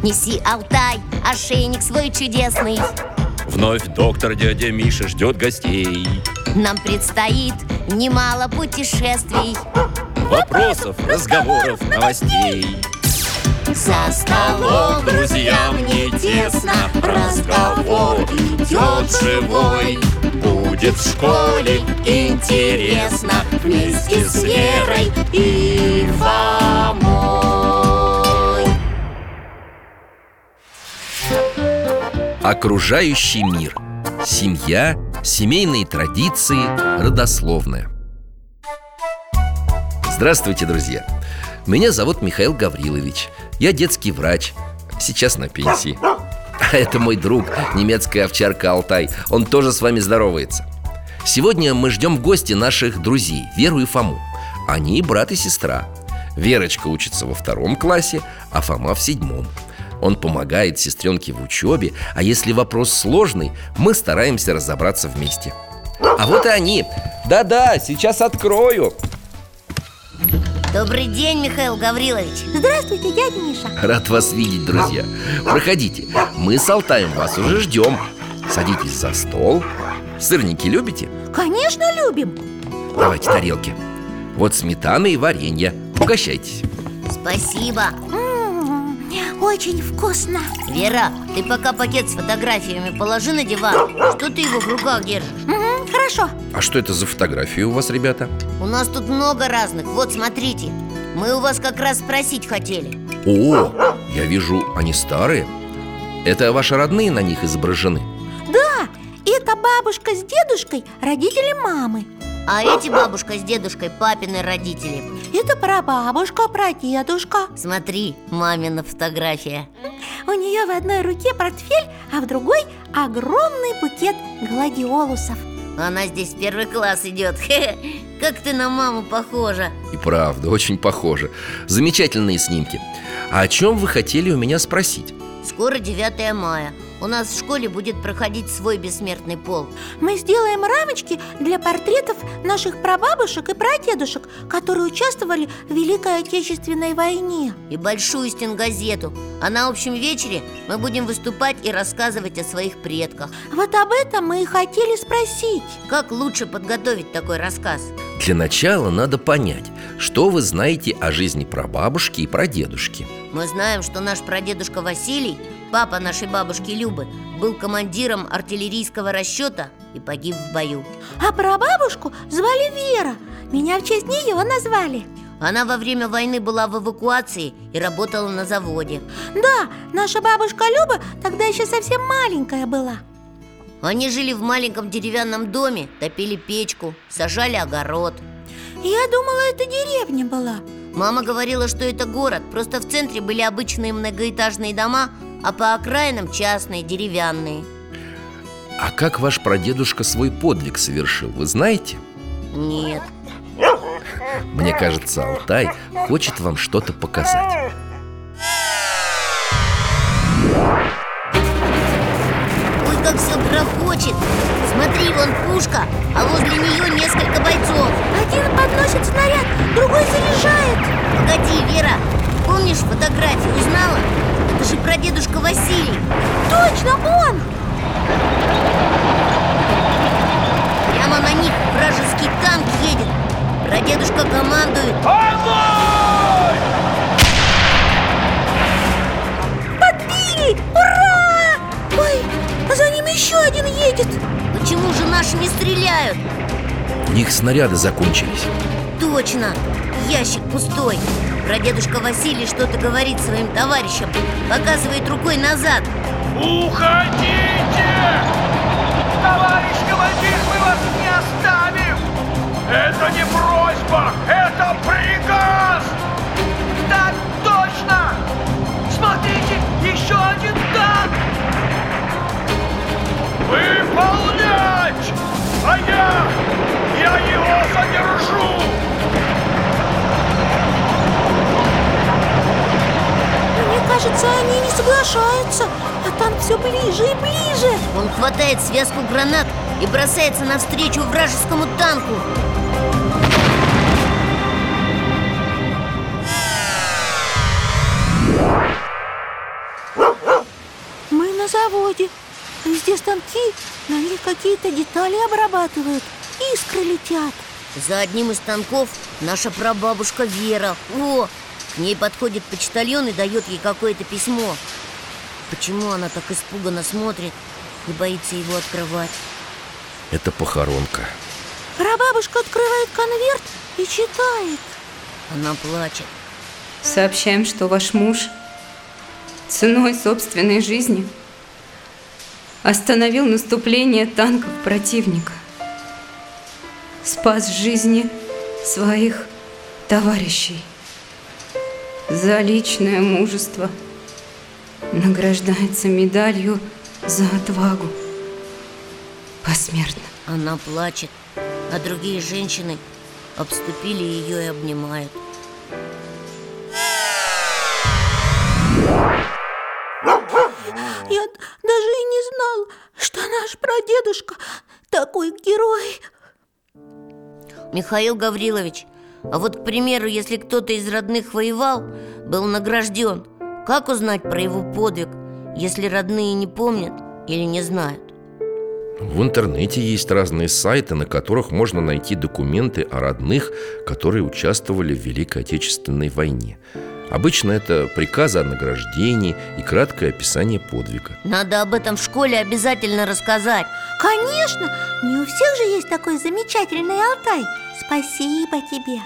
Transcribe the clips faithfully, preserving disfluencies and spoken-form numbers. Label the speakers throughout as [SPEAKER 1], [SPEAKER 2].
[SPEAKER 1] Неси, Алтай, ошейник свой чудесный.
[SPEAKER 2] Вновь доктор дядя Миша ждет гостей.
[SPEAKER 1] Нам предстоит немало путешествий,
[SPEAKER 2] Вопросов, разговоров, новостей.
[SPEAKER 1] За столом друзьям не тесно, разговор идет живой.
[SPEAKER 2] Будет в школе
[SPEAKER 1] Интересно вместе с Верой и Фомой.
[SPEAKER 3] Окружающий мир. Семья, семейные традиции, родословная. Здравствуйте, друзья! Меня зовут Михаил Гаврилович. Я детский врач, сейчас на пенсии. А это мой друг, немецкая овчарка Алтай. Он тоже с вами здоровается. Сегодня мы ждем в гости наших друзей, Веру и Фому. Они брат и сестра. Верочка учится во втором классе, а Фома в седьмом. Он помогает сестренке в учебе, а если вопрос сложный, мы стараемся разобраться вместе. А вот и они. Да-да, сейчас открою.
[SPEAKER 1] Добрый день, Михаил Гаврилович.
[SPEAKER 4] Здравствуйте, дядя Миша.
[SPEAKER 3] Рад вас видеть, друзья. Проходите, мы с Алтаем вас уже ждем. Садитесь за стол. Сырники любите?
[SPEAKER 4] Конечно, любим.
[SPEAKER 3] Давайте тарелки. Вот сметана и варенье. Угощайтесь.
[SPEAKER 1] Спасибо.
[SPEAKER 4] М-м, очень вкусно.
[SPEAKER 1] Вера, ты пока пакет с фотографиями положи на диван. Что ты его в руках держишь?
[SPEAKER 4] М-м, хорошо.
[SPEAKER 3] А что это за фотографии у вас, ребята?
[SPEAKER 1] У нас тут много разных, вот смотрите. Мы у вас как раз спросить хотели.
[SPEAKER 3] О, я вижу, они старые. Это ваши родные на них изображены?
[SPEAKER 4] Да, это бабушка с дедушкой, родители мамы.
[SPEAKER 1] А эти бабушка с дедушкой папины родители.
[SPEAKER 4] Это прабабушка, прадедушка.
[SPEAKER 1] Смотри, мамина фотография.
[SPEAKER 4] У нее в одной руке портфель, а в другой огромный букет гладиолусов.
[SPEAKER 1] Она здесь в первый класс идет. Хе-хе. Как ты на маму похожа.
[SPEAKER 3] И правда, очень похоже. Замечательные снимки. А о чем вы хотели у меня спросить?
[SPEAKER 1] Скоро девятое мая. У нас в школе будет проходить свой бессмертный полк.
[SPEAKER 4] Мы сделаем рамочки для портретов наших прабабушек и прадедушек, которые участвовали в Великой Отечественной войне.
[SPEAKER 1] И большую стенгазету. А на общем вечере мы будем выступать и рассказывать о своих предках.
[SPEAKER 4] Вот об этом мы и хотели спросить.
[SPEAKER 1] Как лучше подготовить такой рассказ?
[SPEAKER 3] Для начала надо понять, что вы знаете о жизни прабабушки и прадедушки.
[SPEAKER 1] Мы знаем, что наш прадедушка Василий, папа нашей бабушки Любы, был командиром артиллерийского расчета и погиб в бою.
[SPEAKER 4] А прабабушку звали Вера. Меня в честь нее назвали.
[SPEAKER 1] Она во время войны была в эвакуации и работала на заводе.
[SPEAKER 4] Да, наша бабушка Люба тогда еще совсем маленькая была.
[SPEAKER 1] Они жили в маленьком деревянном доме, топили печку, сажали огород.
[SPEAKER 4] Я думала, это деревня была.
[SPEAKER 1] Мама говорила, что это город. Просто в центре были обычные многоэтажные дома, а по окраинам частные, деревянные.
[SPEAKER 3] А как ваш прадедушка свой подвиг совершил, вы знаете?
[SPEAKER 1] Нет.
[SPEAKER 3] Мне кажется, Алтай хочет вам что-то показать.
[SPEAKER 1] Ой, как все грохочет. Смотри, вон пушка, а возле нее несколько бойцов.
[SPEAKER 4] Один подносит снаряд, другой заряжает.
[SPEAKER 1] Погоди, Вера, помнишь фотографию, узнала? Это же прадедушка Василий.
[SPEAKER 4] Точно, он!
[SPEAKER 1] Прямо на них вражеский танк едет. Прадедушка командует.
[SPEAKER 2] Огонь!
[SPEAKER 4] Подбили! Ура! Ой, а за ним еще один едет.
[SPEAKER 1] Почему же наши не стреляют?
[SPEAKER 3] У них снаряды закончились.
[SPEAKER 1] Точно, ящик пустой. Прадедушка Василий что-то говорит своим товарищам, показывает рукой назад.
[SPEAKER 2] Уходите! Товарищ командир, мы вас не оставим! Это не просьба, это приказ!
[SPEAKER 5] Так точно! Смотрите, еще один танк!
[SPEAKER 2] Выполнять! А я, я его задержу!
[SPEAKER 4] Мне кажется, они не соглашаются, а танк все ближе и ближе.
[SPEAKER 1] Он хватает связку гранат и бросается навстречу вражескому танку.
[SPEAKER 4] заводе. Везде станки, на них какие-то детали обрабатывают. Искры летят.
[SPEAKER 1] За одним из станков наша прабабушка Вера. О, к ней подходит почтальон и дает ей какое-то письмо. Почему она так испуганно смотрит и боится его открывать?
[SPEAKER 3] Это похоронка.
[SPEAKER 4] Прабабушка открывает конверт и читает.
[SPEAKER 1] Она плачет.
[SPEAKER 6] Сообщаем, что ваш муж ценой собственной жизни остановил наступление танков противника, спас жизни своих товарищей. За личное мужество награждается медалью за отвагу посмертно.
[SPEAKER 1] Она плачет, а другие женщины обступили ее и обнимают.
[SPEAKER 4] Я даже и не знал, что наш прадедушка такой герой.
[SPEAKER 1] Михаил Гаврилович, а вот, к примеру, если кто-то из родных воевал, был награжден, как узнать про его подвиг, если родные не помнят или не знают?
[SPEAKER 3] В интернете есть разные сайты, на которых можно найти документы о родных, которые участвовали в Великой Отечественной войне. Обычно это приказы о награждении и краткое описание подвига.
[SPEAKER 1] Надо об этом в школе обязательно рассказать.
[SPEAKER 4] Конечно, не у всех же есть такой замечательный Алтай. Спасибо тебе.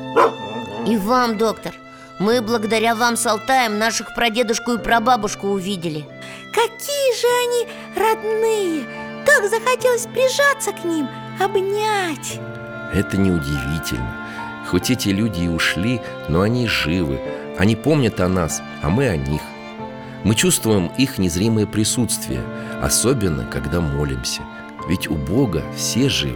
[SPEAKER 1] И вам, доктор. Мы благодаря вам с Алтаем наших прадедушку и прабабушку увидели.
[SPEAKER 4] Какие же они родные! Так захотелось прижаться к ним, обнять.
[SPEAKER 3] Это неудивительно. Хоть эти люди и ушли, но они живы. Они помнят о нас, а мы о них. Мы чувствуем их незримое присутствие, особенно когда молимся. Ведь у Бога все живы.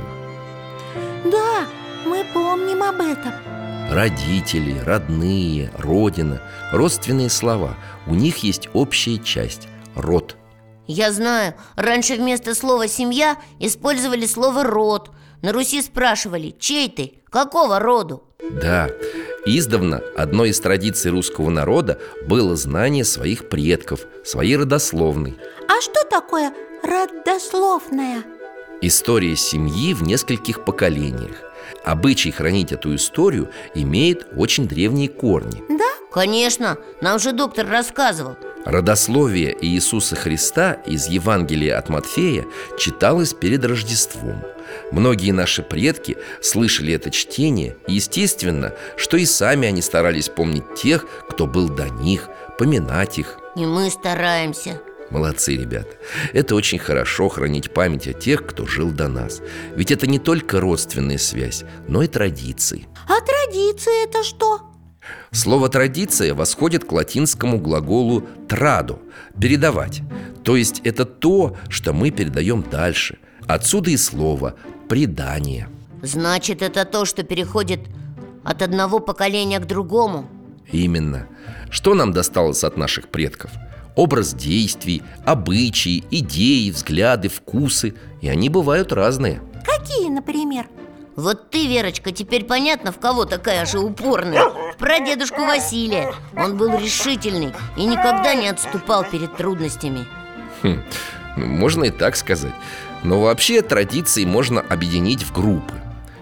[SPEAKER 4] Да, мы помним об этом.
[SPEAKER 3] Родители, родные, родина, родственные слова. У них есть общая часть – род.
[SPEAKER 1] Я знаю, раньше вместо слова «семья» использовали слово «род». На Руси спрашивали: чей ты? Какого роду?
[SPEAKER 3] Да, издавна одной из традиций русского народа было знание своих предков, своей родословной.
[SPEAKER 4] А что такое родословная?
[SPEAKER 3] История семьи в нескольких поколениях. Обычай хранить эту историю имеет очень древние корни.
[SPEAKER 4] Да?
[SPEAKER 1] Конечно, нам же доктор рассказывал.
[SPEAKER 3] Родословие Иисуса Христа из Евангелия от Матфея читалось перед Рождеством. Многие наши предки слышали это чтение, и естественно, что и сами они старались помнить тех, кто был до них, поминать их.
[SPEAKER 1] И мы стараемся.
[SPEAKER 3] Молодцы, ребята. Это очень хорошо хранить память о тех, кто жил до нас. Ведь это не только родственная связь, но и традиции.
[SPEAKER 4] А традиции это что?
[SPEAKER 3] Слово «традиция» восходит к латинскому глаголу «традо» – «передавать». То есть это то, что мы передаем дальше. Отсюда и слово «предание».
[SPEAKER 1] Значит, это то, что переходит от одного поколения к другому.
[SPEAKER 3] Именно. Что нам досталось от наших предков? Образ действий, обычаи, идеи, взгляды, вкусы. И они бывают разные.
[SPEAKER 4] Какие, например?
[SPEAKER 1] Вот ты, Верочка, теперь понятно, в кого такая же упорная? В прадедушку Василия. Он был решительный и никогда не отступал перед трудностями.
[SPEAKER 3] Хм, можно и так сказать. Но вообще традиции можно объединить в группы.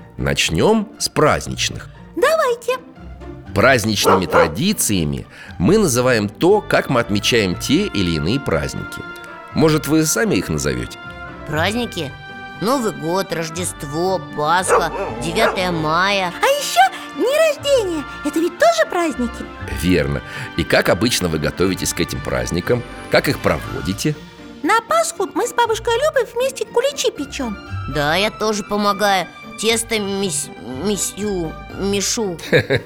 [SPEAKER 3] Начнем с праздничных.
[SPEAKER 4] Давайте.
[SPEAKER 3] Праздничными традициями мы называем то, как мы отмечаем те или иные праздники. Может, вы сами их назовете?
[SPEAKER 1] Праздники? Новый год, Рождество, Пасха, девятое мая.
[SPEAKER 4] А еще дни рождения. Это ведь тоже праздники?
[SPEAKER 3] Верно. И как обычно вы готовитесь к этим праздникам? Как их проводите?
[SPEAKER 4] На Пасху мы с бабушкой Любой вместе куличи печем.
[SPEAKER 1] Да, я тоже помогаю. Тесто мис... мисью... мешу.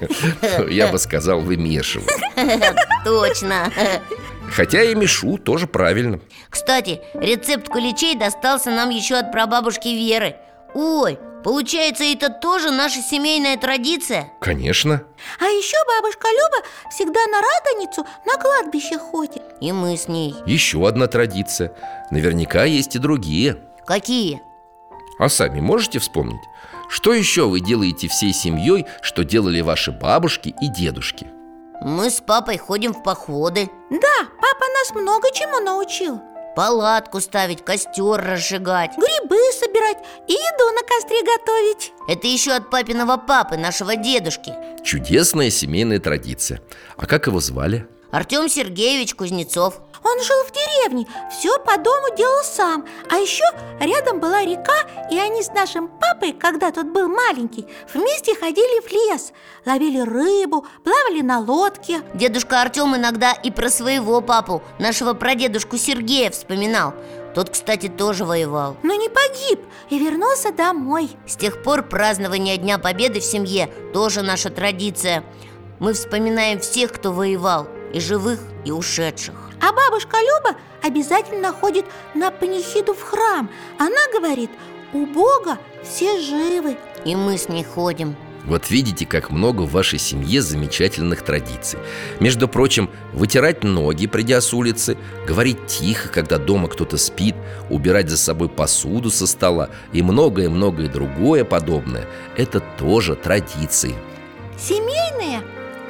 [SPEAKER 3] Я бы сказал, вымешиваю.
[SPEAKER 1] Точно.
[SPEAKER 3] Хотя и мешу тоже правильно.
[SPEAKER 1] Кстати, рецепт куличей достался нам еще от прабабушки Веры. Ой, получается, это тоже наша семейная традиция?
[SPEAKER 3] Конечно.
[SPEAKER 4] А еще бабушка Люба всегда на Радоницу на кладбище ходит.
[SPEAKER 1] И мы с ней.
[SPEAKER 3] Еще одна традиция. Наверняка есть и другие.
[SPEAKER 1] Какие?
[SPEAKER 3] А сами можете вспомнить? Что еще вы делаете всей семьей, что делали ваши бабушки и дедушки?
[SPEAKER 1] Мы с папой ходим в походы.
[SPEAKER 4] Да, папа нас много чему научил.
[SPEAKER 1] Палатку ставить, костер разжигать.
[SPEAKER 4] Грибы собирать и еду на костре готовить.
[SPEAKER 1] Это еще от папиного папы, нашего дедушки.
[SPEAKER 3] Чудесная семейная традиция. А как его звали?
[SPEAKER 1] Артем Сергеевич Кузнецов.
[SPEAKER 4] Он жил в деревне, все по дому делал сам. А еще рядом была река, и они с нашим папой, когда тот был маленький, вместе ходили в лес, ловили рыбу, плавали на лодке.
[SPEAKER 1] Дедушка Артем иногда и про своего папу, нашего прадедушку Сергея, вспоминал. Тот, кстати, тоже воевал.
[SPEAKER 4] Но не погиб и вернулся домой.
[SPEAKER 1] С тех пор празднование Дня Победы в семье тоже наша традиция. Мы вспоминаем всех, кто воевал, и живых, и ушедших.
[SPEAKER 4] А бабушка Люба обязательно ходит на панихиду в храм. Она говорит, у Бога все живы.
[SPEAKER 1] И мы с ней ходим.
[SPEAKER 3] Вот видите, как много в вашей семье замечательных традиций. Между прочим, вытирать ноги, придя с улицы, говорить тихо, когда дома кто-то спит, убирать за собой посуду со стола и многое-многое другое подобное – это тоже традиции.
[SPEAKER 4] Семейные?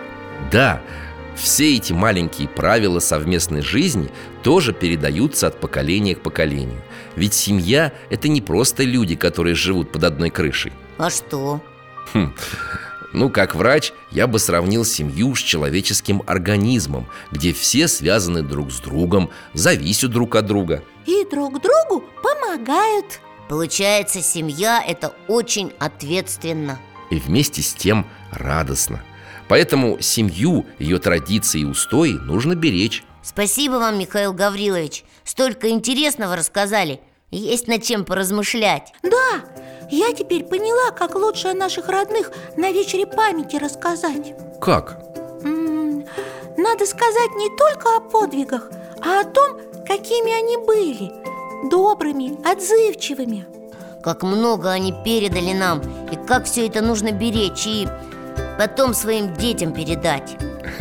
[SPEAKER 3] Да, все эти маленькие правила совместной жизни тоже передаются от поколения к поколению. Ведь семья – это не просто люди, которые живут под одной крышей.
[SPEAKER 1] А что?
[SPEAKER 3] Хм. Ну, как врач, я бы сравнил семью с человеческим организмом, где все связаны друг с другом, зависят друг от друга.
[SPEAKER 4] И друг другу помогают.
[SPEAKER 1] Получается, семья – это очень ответственно.
[SPEAKER 3] И вместе с тем радостно. Поэтому семью, ее традиции и устои нужно беречь.
[SPEAKER 1] Спасибо вам, Михаил Гаврилович. Столько интересного рассказали. Есть над чем поразмышлять.
[SPEAKER 4] Да, я теперь поняла, как лучше о наших родных на вечере памяти рассказать.
[SPEAKER 3] Как?
[SPEAKER 4] М-м, надо сказать не только о подвигах, а о том, какими они были. Добрыми, отзывчивыми.
[SPEAKER 1] Как много они передали нам. И как все это нужно беречь и потом своим детям передать.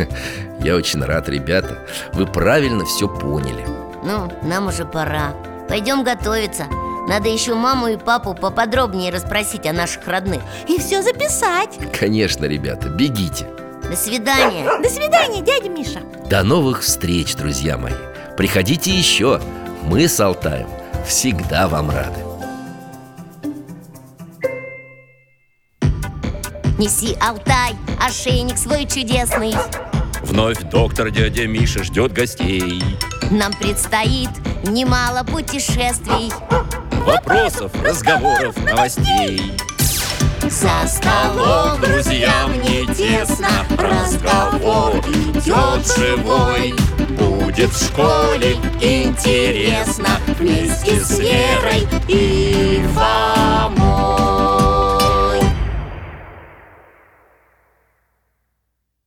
[SPEAKER 3] Я очень рад, ребята. Вы правильно все поняли.
[SPEAKER 1] Ну, нам уже пора. Пойдем готовиться. Надо еще маму и папу поподробнее расспросить о наших родных.
[SPEAKER 4] И все записать.
[SPEAKER 3] Конечно, ребята, бегите.
[SPEAKER 1] До свидания.
[SPEAKER 4] До свидания, дядя Миша.
[SPEAKER 3] До новых встреч, друзья мои. Приходите еще. Мы с Алтаем всегда вам рады.
[SPEAKER 1] Неси, Алтай, ошейник свой чудесный.
[SPEAKER 7] Вновь доктор дядя Миша ждет гостей.
[SPEAKER 1] Нам предстоит немало путешествий,
[SPEAKER 7] Вопросов, разговоров, новостей.
[SPEAKER 1] за столом
[SPEAKER 7] Друзьям не тесно, разговор идет живой. Будет в школе интересно вместе с Верой и